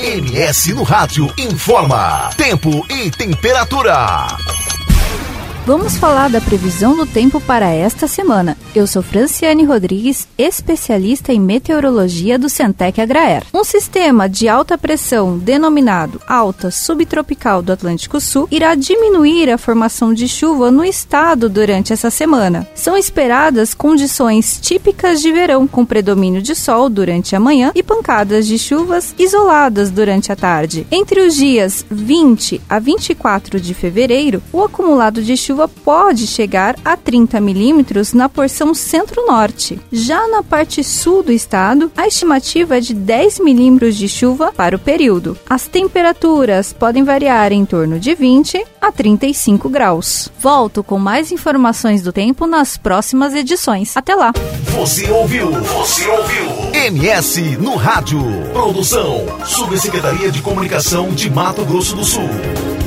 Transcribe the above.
MS no Rádio informa tempo e temperatura. Vamos falar da previsão do tempo para esta semana. Eu sou Franciane Rodrigues, especialista em meteorologia do Centec Agraer. Um sistema de alta pressão denominado alta subtropical do Atlântico Sul irá diminuir a formação de chuva no estado durante essa semana. São esperadas condições típicas de verão, com predomínio de sol durante a manhã e pancadas de chuvas isoladas durante a tarde. Entre os dias 20 a 24 de fevereiro, o acumulado de chuva pode chegar a 30 milímetros na porção centro-norte. Já na parte sul do estado, a estimativa é de 10 milímetros de chuva para o período. As temperaturas podem variar em torno de 20 a 35 graus. Volto com mais informações do tempo nas próximas edições. Até lá! Você ouviu MS no Rádio. Produção, Subsecretaria de Comunicação de Mato Grosso do Sul.